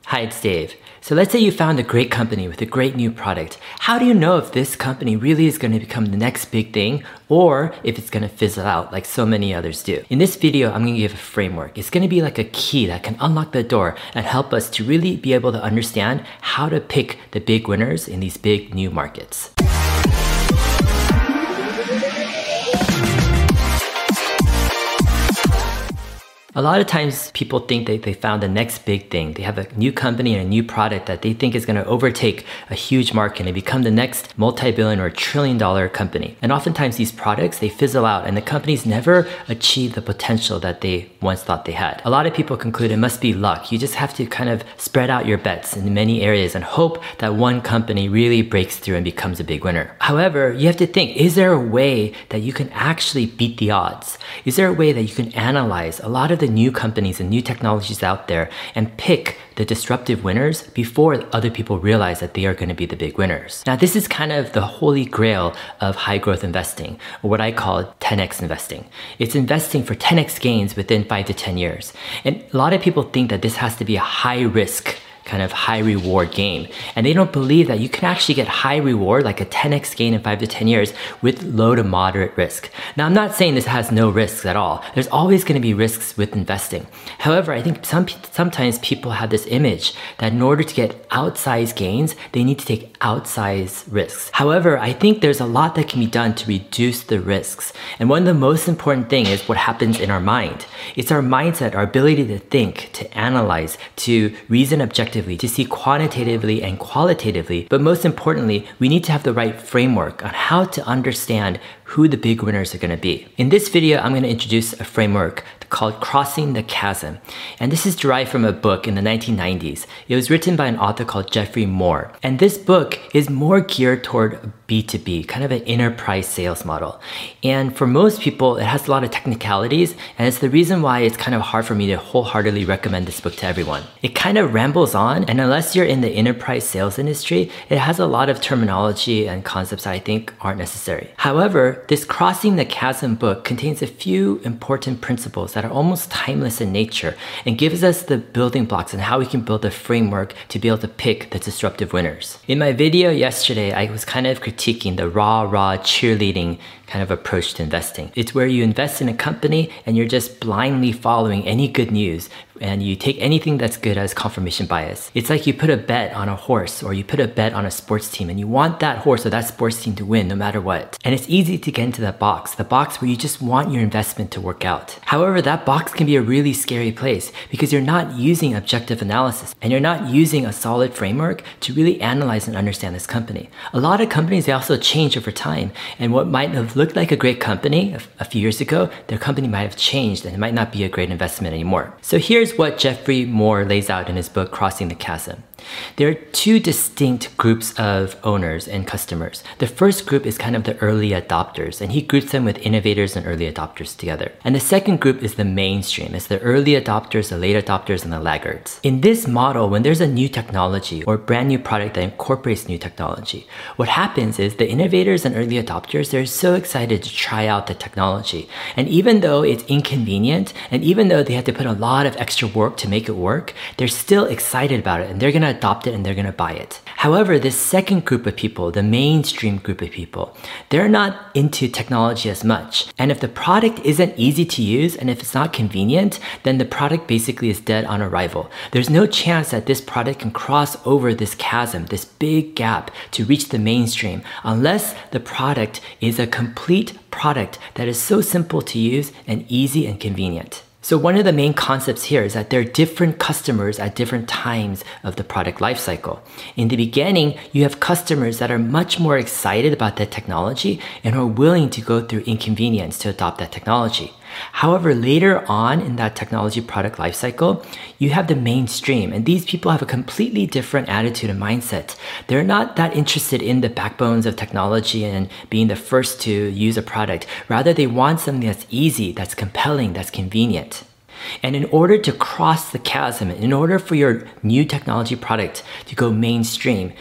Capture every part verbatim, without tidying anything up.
Hi, it's Dave. So let's say you found a great company with a great new product. How do you know if this company really is going to become the next big thing or if it's going to fizzle out like so many others do? In this video, I'm going to give a framework. It's going to be like a key that can unlock the door and help us to really be able to understand how to pick the big winners in these big new markets. A lot of times people think that they found the next big thing. They have a new company and a new product that they think is going to overtake a huge market and become the next multi-billion or trillion dollar company. And oftentimes these products, they fizzle out and the companies never achieve the potential that they once thought they had. A lot of people conclude it must be luck. You just have to kind of spread out your bets in many areas and hope that one company really breaks through and becomes a big winner. However, you have to think, is there a way that you can actually beat the odds? Is there a way that you can analyze a lot of the new companies and new technologies out there and pick the disruptive winners before other people realize that they are going to be the big winners? Now, this is kind of the holy grail of high growth investing, or what I call ten X investing. It's investing for ten X gains within five to ten years. And a lot of people think that this has to be a high risk kind of high reward game. And they don't believe that you can actually get high reward, like a ten X gain in five to ten years with low to moderate risk. Now, I'm not saying this has no risks at all. There's always going to be risks with investing. However, I think some sometimes people have this image that in order to get outsized gains, they need to take outsized risks. However, I think there's a lot that can be done to reduce the risks. And one of the most important things is what happens in our mind. It's our mindset, our ability to think, to analyze, to reason objectively, to see quantitatively and qualitatively, but most importantly, we need to have the right framework on how to understand who the big winners are going to be. In this video, I'm going to introduce a framework called Crossing the Chasm. And this is derived from a book in the nineteen nineties. It was written by an author called Geoffrey Moore. And this book is more geared toward B two B, kind of an enterprise sales model. And for most people, it has a lot of technicalities, and it's the reason why it's kind of hard for me to wholeheartedly recommend this book to everyone. It kind of rambles on, and unless you're in the enterprise sales industry, it has a lot of terminology and concepts that I think aren't necessary. However, this Crossing the Chasm book contains a few important principles that are almost timeless in nature and gives us the building blocks and how we can build a framework to be able to pick the disruptive winners. In my video yesterday, I was kind of critiquing the rah rah cheerleading kind of approach to investing. It's where you invest in a company and you're just blindly following any good news and you take anything that's good as confirmation bias. It's like you put a bet on a horse or you put a bet on a sports team and you want that horse or that sports team to win no matter what. And it's easy to get into that box, the box where you just want your investment to work out. However, that box can be a really scary place because you're not using objective analysis and you're not using a solid framework to really analyze and understand this company. A lot of companies, they also change over time, and what might have looked like a great company a, a few years ago, their company might have changed and it might not be a great investment anymore. So here's what Geoffrey Moore lays out in his book, Crossing the Chasm. There are two distinct groups of owners and customers. The first group is kind of the early adopters, and he groups them with innovators and early adopters together. And the second group is the mainstream. It's the early adopters, the late adopters, and the laggards. In this model, when there's a new technology or brand new product that incorporates new technology, what happens is the innovators and early adopters, they're so excited to try out the technology. And even though it's inconvenient, and even though they have to put a lot of extra work to make it work, they're still excited about it and they're going to adopt it and they're going to buy it. However, this second group of people, the mainstream group of people, they're not into technology as much. And if the product isn't easy to use and if it's not convenient, then the product basically is dead on arrival. There's no chance that this product can cross over this chasm, this big gap to reach the mainstream unless the product is a complete product that is so simple to use and easy and convenient. So one of the main concepts here is that there are different customers at different times of the product lifecycle. In the beginning, you have customers that are much more excited about that technology and are willing to go through inconvenience to adopt that technology. However, later on in that technology product lifecycle, you have the mainstream, and these people have a completely different attitude and mindset. They're not that interested in the backbones of technology and being the first to use a product. Rather, they want something that's easy, that's compelling, that's convenient. And in order to cross the chasm, in order for your new technology product to go mainstream, that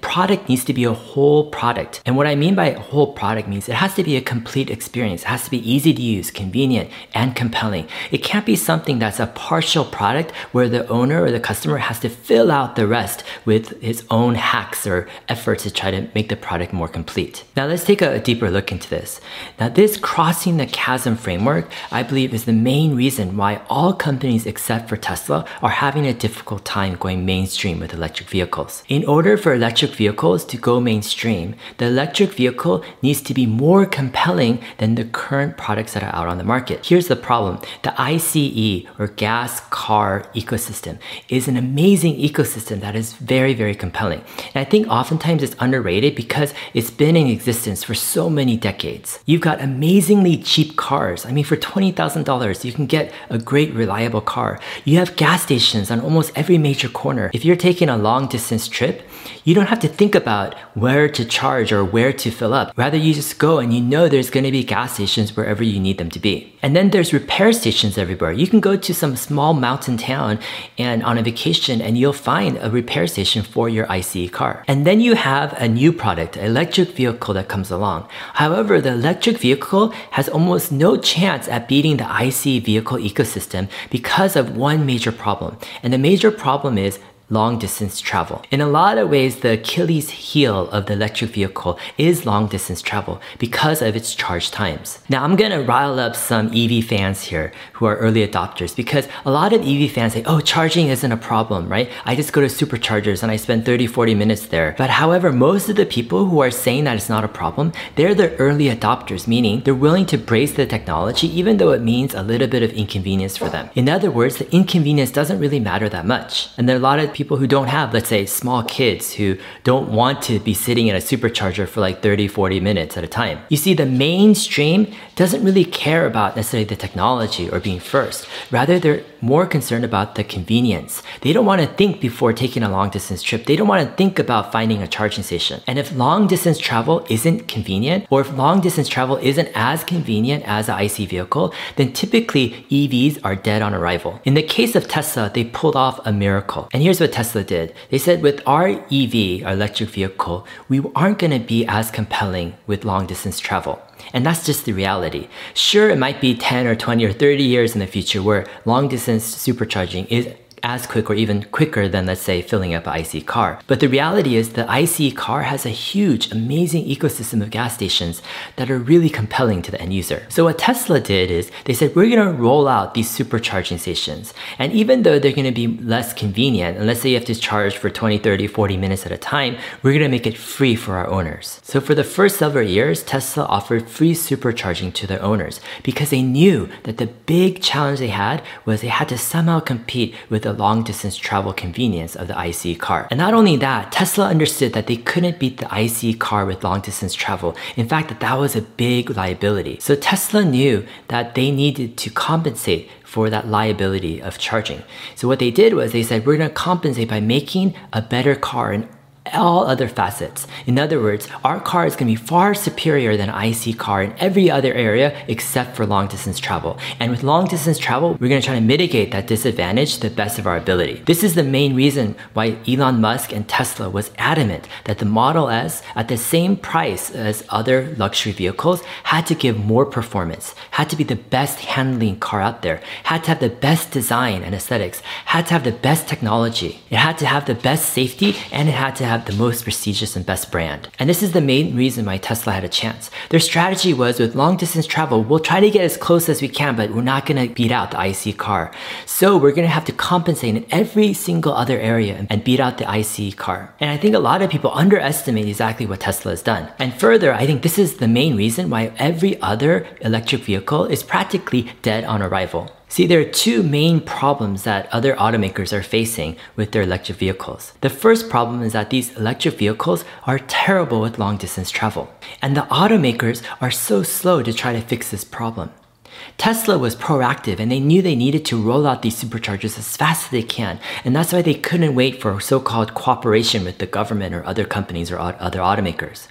product needs to be a whole product. And what I mean by a whole product means it has to be a complete experience. It has to be easy to use, convenient, and compelling. It can't be something that's a partial product where the owner or the customer has to fill out the rest with his own hacks or efforts to try to make the product more complete. Now let's take a, a deeper look into this. Now this crossing the chasm framework, I believe, is the main reason why all companies except for Tesla are having a difficult time going mainstream with electric vehicles. In order for electric vehicles to go mainstream, the electric vehicle needs to be more compelling than the current products that are out on the market. Here's the problem. The I C E or gas car ecosystem is an amazing ecosystem that is very, very compelling. And I think oftentimes it's underrated because it's been in existence for so many decades. You've got amazingly cheap cars. I mean, for twenty thousand dollars, you can get a great reliable car. You have gas stations on almost every major corner. If you're taking a long distance trip, you don't have to think about where to charge or where to fill up. Rather, you just go and you know there's going to be gas stations wherever you need them to be. And then there's repair stations everywhere. You can go to some small mountain town and on a vacation and you'll find a repair station for your I C E car. And then you have a new product, an electric vehicle that comes along. However, the electric vehicle has almost no chance at beating the I C E vehicle ecosystem because of one major problem. And the major problem is long distance travel. In a lot of ways, the Achilles heel of the electric vehicle is long distance travel because of its charge times. Now, I'm gonna rile up some E V fans here who are early adopters because a lot of E V fans say, oh, charging isn't a problem, right? I just go to superchargers and I spend thirty, forty minutes there. But however, most of the people who are saying that it's not a problem, they're the early adopters, meaning they're willing to brace the technology even though it means a little bit of inconvenience for them. In other words, the inconvenience doesn't really matter that much. And there are a lot of people who don't have, let's say, small kids who don't want to be sitting in a supercharger for like thirty, forty minutes at a time. You see, the mainstream doesn't really care about necessarily the technology or being first. Rather, they're more concerned about the convenience. They don't want to think before taking a long distance trip. They don't want to think about finding a charging station. And if long distance travel isn't convenient, or if long distance travel isn't as convenient as an I C E vehicle, then typically E Vs are dead on arrival. In the case of Tesla, they pulled off a miracle. And here's what Tesla did. They said with our E V, our electric vehicle, we aren't going to be as compelling with long distance travel. And that's just the reality. Sure, it might be ten or twenty or thirty years in the future where long distance supercharging is as quick or even quicker than, let's say, filling up an I C E car. But the reality is the I C E car has a huge, amazing ecosystem of gas stations that are really compelling to the end user. So what Tesla did is they said, we're going to roll out these supercharging stations. And even though they're going to be less convenient, and let's say you have to charge for twenty, thirty, forty minutes at a time, we're going to make it free for our owners. So for the first several years, Tesla offered free supercharging to their owners because they knew that the big challenge they had was they had to somehow compete with the long distance travel convenience of the I C E car. And not only that, Tesla understood that they couldn't beat the I C E car with long distance travel. In fact, that that was a big liability. So Tesla knew that they needed to compensate for that liability of charging. So what they did was they said, we're going to compensate by making a better car in all other facets. In other words, our car is going to be far superior than an I C E car in every other area except for long distance travel. And with long distance travel, we're going to try to mitigate that disadvantage to the best of our ability. This is the main reason why Elon Musk and Tesla was adamant that the Model S, at the same price as other luxury vehicles, had to give more performance, had to be the best handling car out there, had to have the best design and aesthetics, had to have the best technology, it had to have the best safety, and it had to have the most prestigious and best brand. And this is the main reason why Tesla had a chance. Their strategy was with long distance travel, we'll try to get as close as we can, but we're not going to beat out the I C E car. So we're going to have to compensate in every single other area and beat out the I C E car. And I think a lot of people underestimate exactly what Tesla has done. And further, I think this is the main reason why every other electric vehicle is practically dead on arrival. See, there are two main problems that other automakers are facing with their electric vehicles. The first problem is that these electric vehicles are terrible with long distance travel. And the automakers are so slow to try to fix this problem. Tesla was proactive and they knew they needed to roll out these superchargers as fast as they can. And that's why they couldn't wait for so-called cooperation with the government or other companies or other automakers.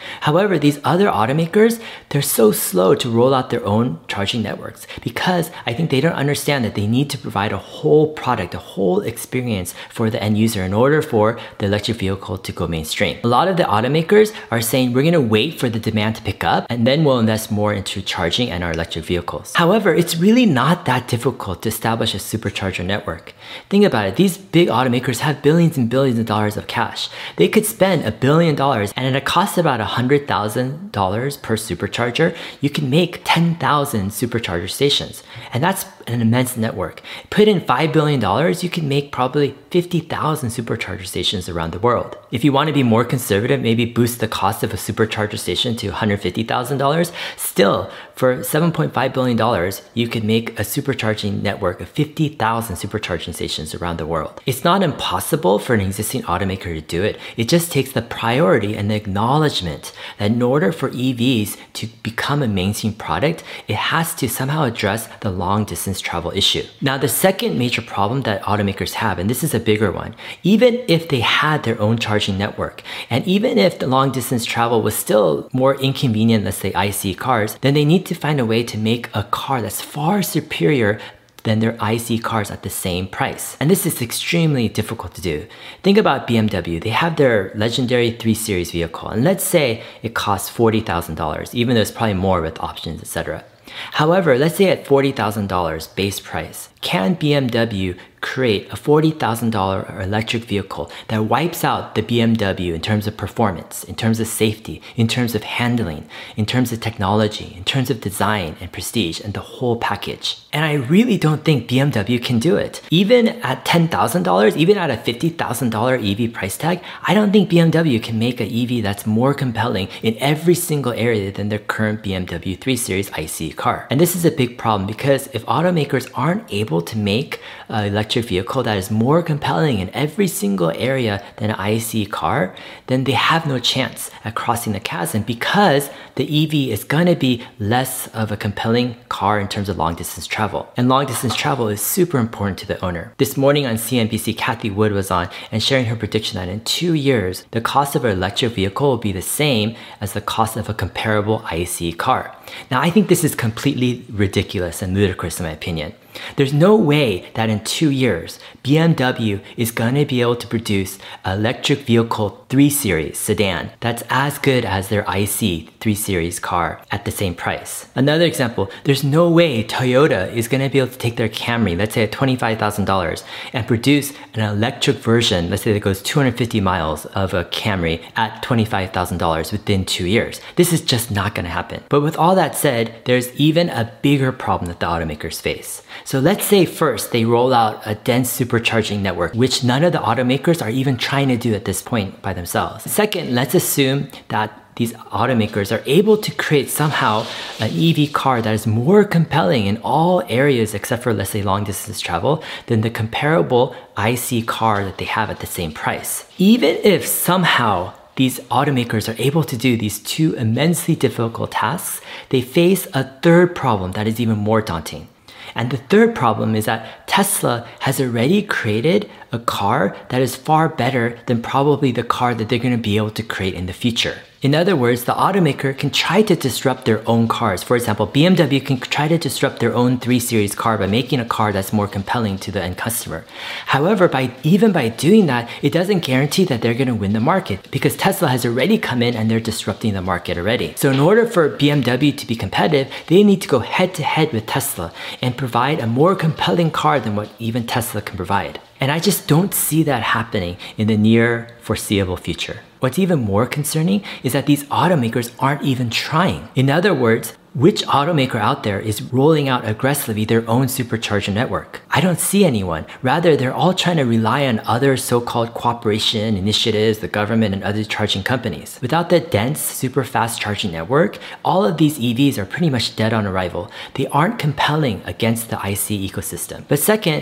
However, these other automakers, they're so slow to roll out their own charging networks because I think they don't understand that they need to provide a whole product, a whole experience for the end user in order for the electric vehicle to go mainstream. A lot of the automakers are saying we're going to wait for the demand to pick up and then we'll invest more into charging and our electric vehicles. However, it's really not that difficult to establish a supercharger network. Think about it. These big automakers have billions and billions of dollars of cash. They could spend a billion dollars and at a cost of about one hundred thousand dollars per supercharger, you can make ten thousand supercharger stations. And that's an immense network. Put in five billion dollars, you can make probably fifty thousand supercharger stations around the world. If you want to be more conservative, maybe boost the cost of a supercharger station to one hundred fifty thousand dollars. Still, for seven point five billion dollars, you could make a supercharging network of fifty thousand supercharging stations around the world. It's not impossible for an existing automaker to do it. It just takes the priority and the acknowledgement that in order for E Vs to become a mainstream product, it has to somehow address the long distance travel issue. Now, the second major problem that automakers have, and this is a bigger one, even if they had their own charging network, and even if the long distance travel was still more inconvenient, let's say I C cars, then they need to find a way to make a car that's far superior than their I C cars at the same price. And this is extremely difficult to do. Think about B M W. They have their legendary three series vehicle, and let's say it costs forty thousand dollars, even though it's probably more with options, et cetera. However, let's say at forty thousand dollars base price, can B M W create a forty thousand dollars electric vehicle that wipes out the B M W in terms of performance, in terms of safety, in terms of handling, in terms of technology, in terms of design and prestige and the whole package? And I really don't think B M W can do it. Even at ten thousand dollars, even at a fifty thousand dollars E V price tag, I don't think B M W can make an E V that's more compelling in every single area than their current B M W three series I C car. And this is a big problem because if automakers aren't able to make an electric vehicle that is more compelling in every single area than an I C car, then they have no chance at crossing the chasm because the E V is going to be less of a compelling car in terms of long distance travel. And long distance travel is super important to the owner. This morning on C N B C, Kathy Wood was on and sharing her prediction that in two years, the cost of an electric vehicle will be the same as the cost of a comparable I C car. Now, I think this is completely ridiculous and ludicrous in my opinion. There's no way that in two years, B M W is going to be able to produce an electric vehicle three series sedan that's as good as their I C three series car at the same price. Another example, there's no way Toyota is going to be able to take their Camry, let's say at twenty-five thousand dollars, and produce an electric version, let's say that goes two hundred fifty miles of a Camry at twenty-five thousand dollars within two years. This is just not going to happen. But with all that said, there's even a bigger problem that the automakers face. So let's say first they roll out a dense supercharging network, which none of the automakers are even trying to do at this point by themselves. Second, let's assume that these automakers are able to create somehow an E V car that is more compelling in all areas except for, let's say, long distance travel than the comparable I C car that they have at the same price. Even if somehow these automakers are able to do these two immensely difficult tasks, they face a third problem that is even more daunting. And the third problem is that Tesla has already created a car that is far better than probably the car that they're going to be able to create in the future. In other words, the automaker can try to disrupt their own cars. For example, B M W can try to disrupt their own three series car by making a car that's more compelling to the end customer. However, by even by doing that, it doesn't guarantee that they're going to win the market because Tesla has already come in and they're disrupting the market already. So in order for B M W to be competitive, they need to go head to head with Tesla and provide a more compelling car than what even Tesla can provide. And I just don't see that happening in the near foreseeable future. What's even more concerning is that these automakers aren't even trying. In other words, which automaker out there is rolling out aggressively their own supercharger network? I don't see anyone. Rather, they're all trying to rely on other so-called cooperation initiatives, the government and other charging companies. Without the dense, super fast charging network, all of these E Vs are pretty much dead on arrival. They aren't compelling against the I C ecosystem. But second,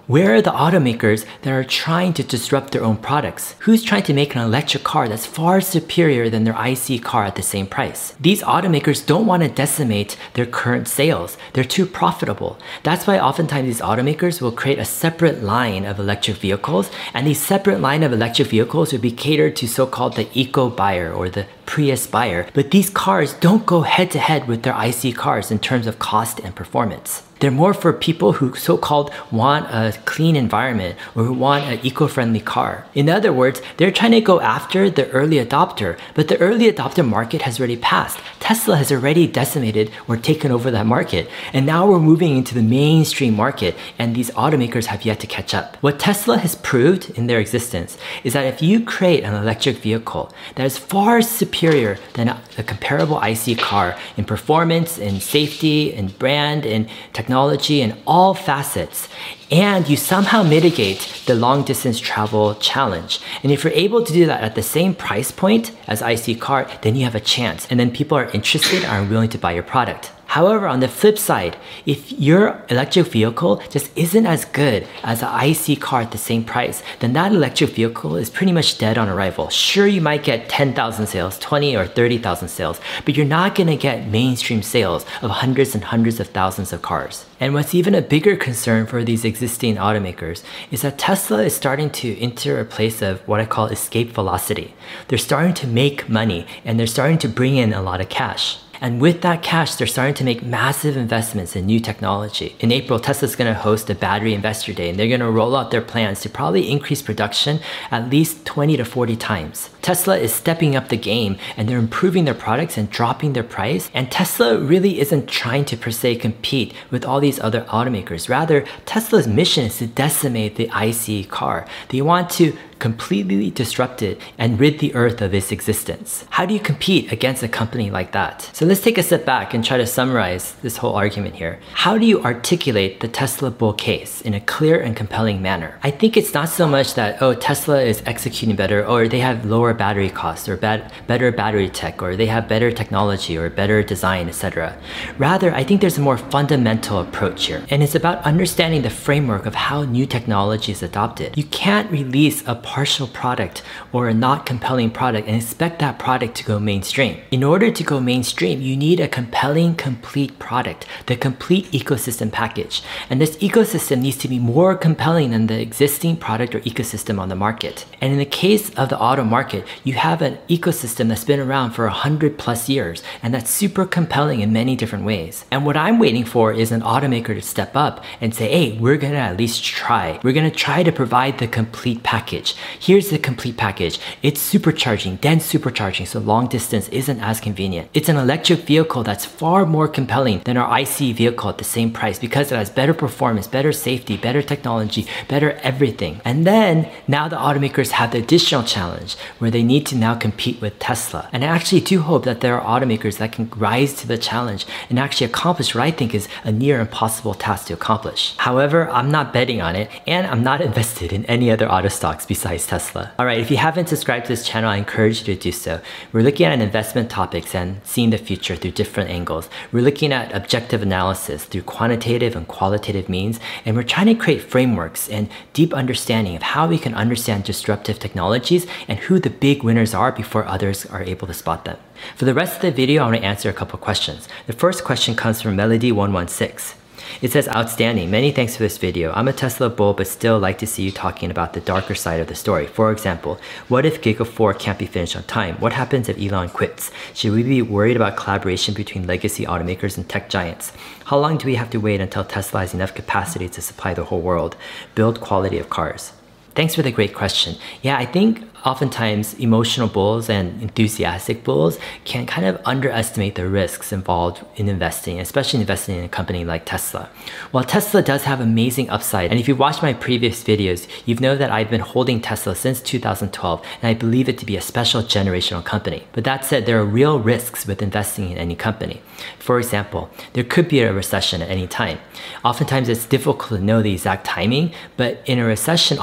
Where are the automakers that are trying to disrupt their own products? Who's trying to make an electric car that's far superior than their I C car at the same price? These automakers don't want to decimate their current sales. They're too profitable. That's why oftentimes these automakers will create a separate line of electric vehicles, and these separate line of electric vehicles will be catered to so-called the eco buyer or the Prius buyer. But these cars don't go head to head with their I C cars in terms of cost and performance. They're more for people who so-called want a clean environment or who want an eco-friendly car. In other words, they're trying to go after the early adopter, but the early adopter market has already passed. Tesla has already decimated or taken over that market. And now we're moving into the mainstream market, and these automakers have yet to catch up. What Tesla has proved in their existence is that if you create an electric vehicle that is far superior than a, a comparable I C car in performance, in safety, in brand, in technology, technology in all facets, and you somehow mitigate the long distance travel challenge. And if you're able to do that at the same price point as I C car, then you have a chance. And then people are interested and are willing to buy your product. However, on the flip side, if your electric vehicle just isn't as good as an I C car at the same price, then that electric vehicle is pretty much dead on arrival. Sure, you might get ten thousand sales, twenty or thirty thousand sales, but you're not gonna get mainstream sales of hundreds and hundreds of thousands of cars. And what's even a bigger concern for these existing automakers is that Tesla is starting to enter a place of what I call escape velocity. They're starting to make money and they're starting to bring in a lot of cash. And with that cash, they're starting to make massive investments in new technology. In April, Tesla's gonna host a battery investor day, and they're gonna roll out their plans to probably increase production at least twenty to forty times. Tesla is stepping up the game, and they're improving their products and dropping their price. And Tesla really isn't trying to per se compete with all these other automakers. Rather, Tesla's mission is to decimate the I C car. They want to completely disrupt it and rid the earth of its existence. How do you compete against a company like that? So let's take a step back and try to summarize this whole argument here. How do you articulate the Tesla bull case in a clear and compelling manner? I think it's not so much that, oh, Tesla is executing better, or they have lower battery costs, or bad, better battery tech, or they have better technology, or better design, et cetera. Rather, I think there's a more fundamental approach here, and it's about understanding the framework of how new technology is adopted. You can't release a partial product or a not compelling product and expect that product to go mainstream. In order to go mainstream, you need a compelling, complete product, the complete ecosystem package. And this ecosystem needs to be more compelling than the existing product or ecosystem on the market. And in the case of the auto market, you have an ecosystem that's been around for a hundred plus years, and that's super compelling in many different ways. And what I'm waiting for is an automaker to step up and say, hey, we're gonna at least try. We're gonna try to provide the complete package. Here's the complete package. It's supercharging, dense supercharging, so long distance isn't as convenient. It's an electric vehicle that's far more compelling than our I C vehicle at the same price because it has better performance, better safety, better technology, better everything. And then now the automakers have the additional challenge where they need to now compete with Tesla. And I actually do hope that there are automakers that can rise to the challenge and actually accomplish what I think is a near impossible task to accomplish. However, I'm not betting on it, and I'm not invested in any other auto stocks besides Tesla. All right, if you haven't subscribed to this channel, I encourage you to do so. We're looking at investment topics and seeing the future through different angles. We're looking at objective analysis through quantitative and qualitative means, and we're trying to create frameworks and deep understanding of how we can understand disruptive technologies and who the big winners are before others are able to spot them. For the rest of the video, I want to answer a couple questions. The first question comes from Melody one one six. It says, outstanding, many thanks for this video. I'm a Tesla bull, but still like to see you talking about the darker side of the story. For example, what if Giga four can't be finished on time? What happens if Elon quits? Should we be worried about collaboration between legacy automakers and tech giants? How long do we have to wait until Tesla has enough capacity to supply the whole world? Build quality of cars. Thanks for the great question. Yeah, I think oftentimes emotional bulls and enthusiastic bulls can kind of underestimate the risks involved in investing, especially investing in a company like Tesla. While Tesla does have amazing upside, and if you watched my previous videos, you've known that I've been holding Tesla since two thousand twelve, and I believe it to be a special generational company. But that said, there are real risks with investing in any company. For example, there could be a recession at any time. Oftentimes it's difficult to know the exact timing, but in a recession, oftentimes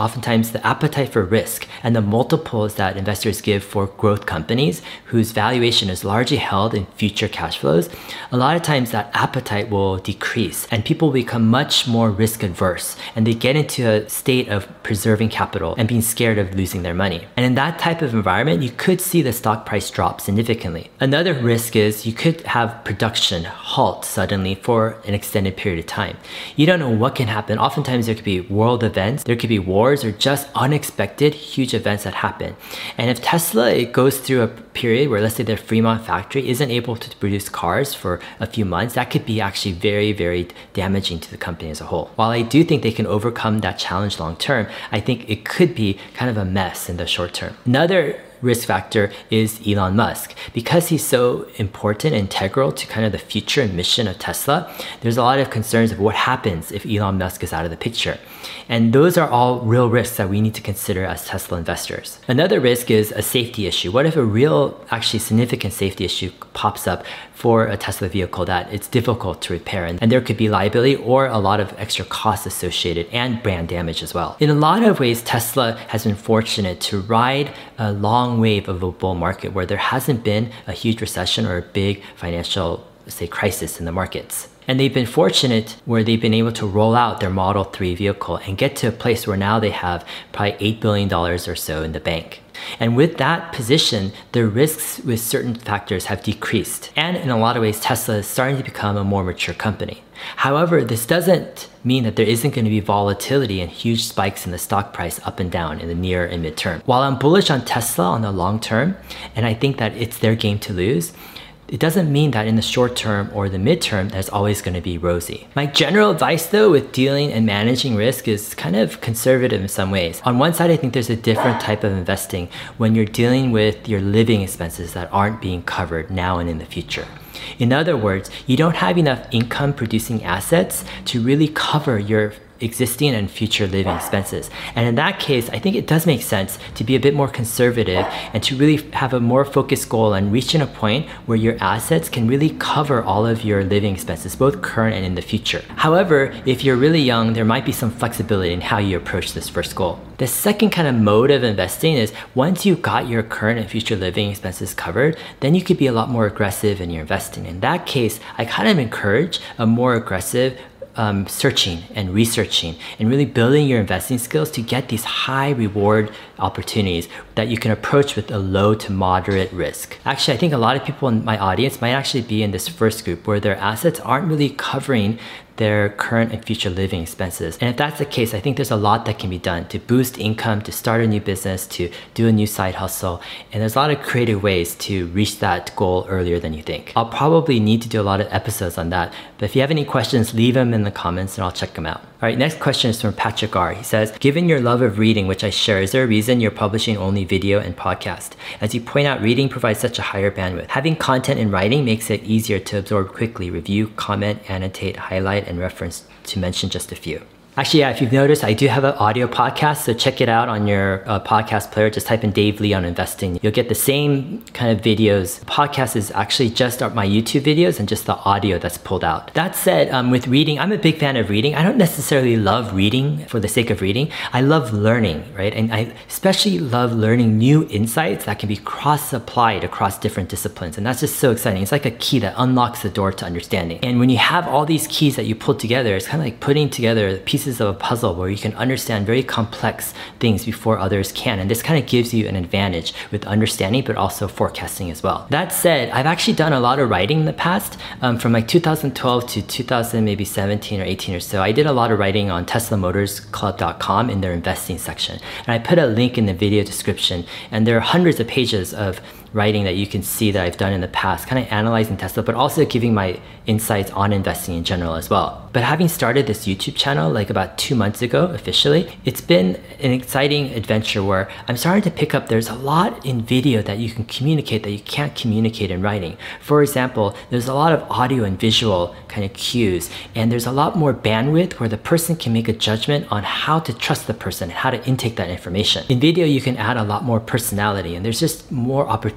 times the appetite for risk and the multiples that investors give for growth companies whose valuation is largely held in future cash flows, a lot of times that appetite will decrease and people become much more risk adverse and they get into a state of preserving capital and being scared of losing their money. And in that type of environment, you could see the stock price drop significantly. Another risk is you could have production halt suddenly for an extended period of time. You don't know what can happen. Oftentimes there could be world events, there could be wars, or just unexpected huge events that happen. And if Tesla it goes through a period where, let's say, their Fremont factory isn't able to produce cars for a few months, that could be actually very, very damaging to the company as a whole. While I do think they can overcome that challenge long term, I think it could be kind of a mess in the short term. Another risk factor is Elon Musk. Because he's so important, integral to kind of the future and mission of Tesla, there's a lot of concerns of what happens if Elon Musk is out of the picture. And those are all real risks that we need to consider as Tesla investors. Another risk is a safety issue. What if a real, actually significant safety issue pops up for a Tesla vehicle that it's difficult to repair? And, and there could be liability or a lot of extra costs associated and brand damage as well. In a lot of ways, Tesla has been fortunate to ride a long wave of a bull market where there hasn't been a huge recession or a big financial, say, crisis in the markets. And they've been fortunate where they've been able to roll out their Model three vehicle and get to a place where now they have probably eight billion dollars or so in the bank. And with that position, the risks with certain factors have decreased. And in a lot of ways, Tesla is starting to become a more mature company. However, this doesn't mean that there isn't going to be volatility and huge spikes in the stock price up and down in the near and midterm. While I'm bullish on Tesla on the long term, and I think that it's their game to lose, it doesn't mean that in the short term or the midterm that's always going to be rosy. My general advice though with dealing and managing risk is kind of conservative in some ways. On one side, I think there's a different type of investing when you're dealing with your living expenses that aren't being covered now and in the future. In other words, you don't have enough income producing assets to really cover your existing and future living expenses. And in that case, I think it does make sense to be a bit more conservative and to really have a more focused goal on reaching a point where your assets can really cover all of your living expenses, both current and in the future. However, if you're really young, there might be some flexibility in how you approach this first goal. The second kind of mode of investing is once you've got your current and future living expenses covered, then you could be a lot more aggressive in your investing. In that case, I kind of encourage a more aggressive Um, searching and researching and really building your investing skills to get these high reward opportunities that you can approach with a low to moderate risk. Actually, I think a lot of people in my audience might actually be in this first group where their assets aren't really covering their current and future living expenses. And if that's the case, I think there's a lot that can be done to boost income, to start a new business, to do a new side hustle. And there's a lot of creative ways to reach that goal earlier than you think. I'll probably need to do a lot of episodes on that. But if you have any questions, leave them in the comments and I'll check them out. All right, next question is from Patrick R. He says, given your love of reading, which I share, is there a reason you're publishing only video and podcast? As you point out, reading provides such a higher bandwidth. Having content in writing makes it easier to absorb quickly, review, comment, annotate, highlight, and reference, to mention just a few. Actually, yeah, if you've noticed, I do have an audio podcast, so check it out on your uh, podcast player. Just type in Dave Lee on investing. You'll get the same kind of videos. The podcast is actually just my YouTube videos and just the audio that's pulled out. That said, um, with reading, I'm a big fan of reading. I don't necessarily love reading for the sake of reading. I love learning, right? And I especially love learning new insights that can be cross-applied across different disciplines. And that's just so exciting. It's like a key that unlocks the door to understanding. And when you have all these keys that you pull together, it's kind of like putting together pieces of a puzzle where you can understand very complex things before others can. And this kind of gives you an advantage with understanding, but also forecasting as well. That said, I've actually done a lot of writing in the past. Um, from like two thousand twelve to two thousand maybe seventeen or eighteen or so, I did a lot of writing on Tesla Motors Club dot com in their investing section. And I put a link in the video description. And there are hundreds of pages of writing that you can see that I've done in the past, kind of analyzing Tesla, but also giving my insights on investing in general as well. But having started this YouTube channel like about two months ago officially, it's been an exciting adventure where I'm starting to pick up there's a lot in video that you can communicate that you can't communicate in writing. For example, there's a lot of audio and visual kind of cues, and there's a lot more bandwidth where the person can make a judgment on how to trust the person, how to intake that information. In video, you can add a lot more personality, and there's just more opportunity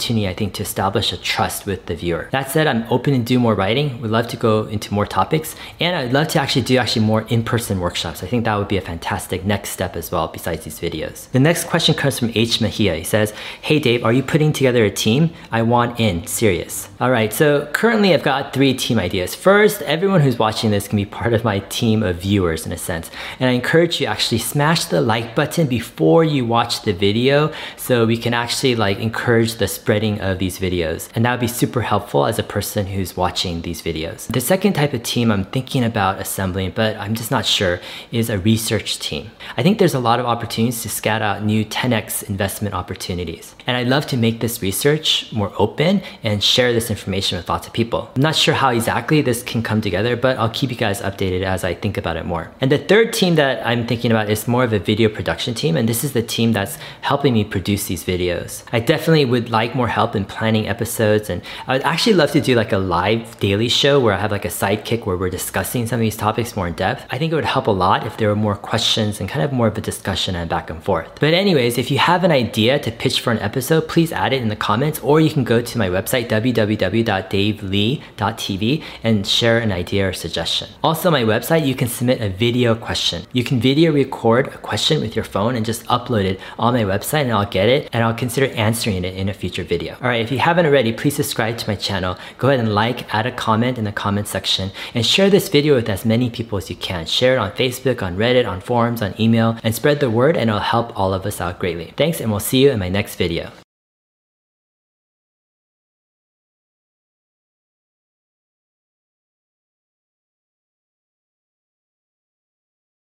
opportunity, I think, to establish a trust with the viewer. That said, I'm open to do more writing. We'd love to go into more topics, and I'd love to actually do actually more in-person workshops. I think that would be a fantastic next step as well besides these videos. The next question comes from H. Mejia. He says, hey Dave, are you putting together a team? I want in, serious. All right, so currently I've got three team ideas. First, everyone who's watching this can be part of my team of viewers in a sense. And I encourage you actually smash the like button before you watch the video so we can actually like encourage the spreading of these videos. And that would be super helpful as a person who's watching these videos. The second type of team I'm thinking about assembling, but I'm just not sure, is a research team. I think there's a lot of opportunities to scout out new ten X investment opportunities. And I'd love to make this research more open and share this information with lots of people. I'm not sure how exactly this can come together, but I'll keep you guys updated as I think about it more. And the third team that I'm thinking about is more of a video production team, and this is the team that's helping me produce these videos. I definitely would like more help in planning episodes, and I would actually love to do like a live daily show where I have like a sidekick where we're discussing some of these topics more in depth. I think it would help a lot if there were more questions and kind of more of a discussion and back and forth. But anyways, if you have an idea to pitch for an episode, please add it in the comments, or you can go to my website w w w dot dave lee dot t v and share an idea or suggestion. Also on my website, you can submit a video question. You can video record a question with your phone and just upload it on my website, and I'll get it and I'll consider answering it in a future video. All right, if you haven't already, please subscribe to my channel. Go ahead and like, add a comment in the comment section, and share this video with as many people as you can. Share it on Facebook, on Reddit, on forums, on email, and spread the word, and it'll help all of us out greatly. Thanks, and we'll see you in my next video.